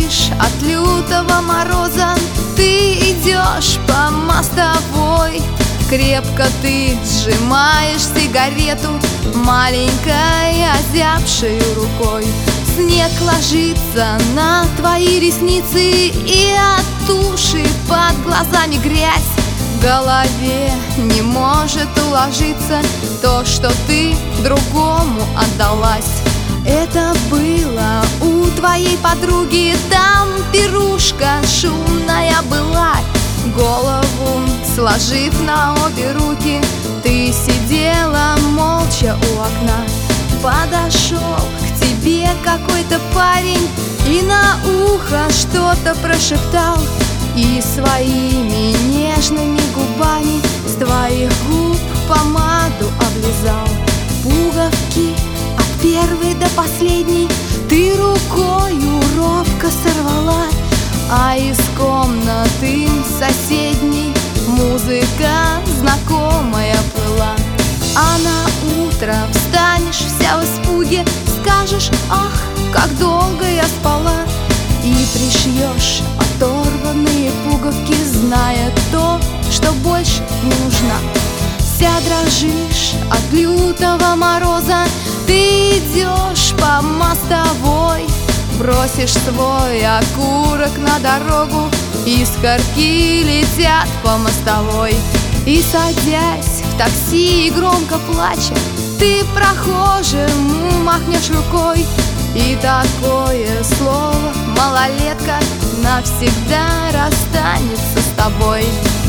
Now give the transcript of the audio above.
дрожишь от лютого мороза, ты идешь по мостовой. Крепко ты сжимаешь сигарету маленькой озябшей рукой. Снег ложится на твои ресницы, и от туши под глазами грязь. В голове не может уложиться то, что ты другому отдалась. Это было у твоей подруги, там пирушка шумная была. Голову сложив на обе руки, ты сидела молча у окна. Подошел к тебе какой-то парень и на ухо что-то прошептал, и своими нежными губами с твоих губ помаду облизал. Пуговки от первой до последней ты рукою робко сорвала, а из комнаты соседней музыка знакомая плыла. А на утро встанешь вся в испуге, скажешь: ах, как долго я спала, и пришьешь оторванные пуговки, зная то, что больше не нужна. Вся дрожишь от лютого мороза, ты идешь по мостовой. Бросишь свой окурок на дорогу, искорки летят по мостовой. И, садясь в такси и громко плача, ты прохожему махнешь рукой. И такое слово «малолетка» навсегда расстанется с тобой.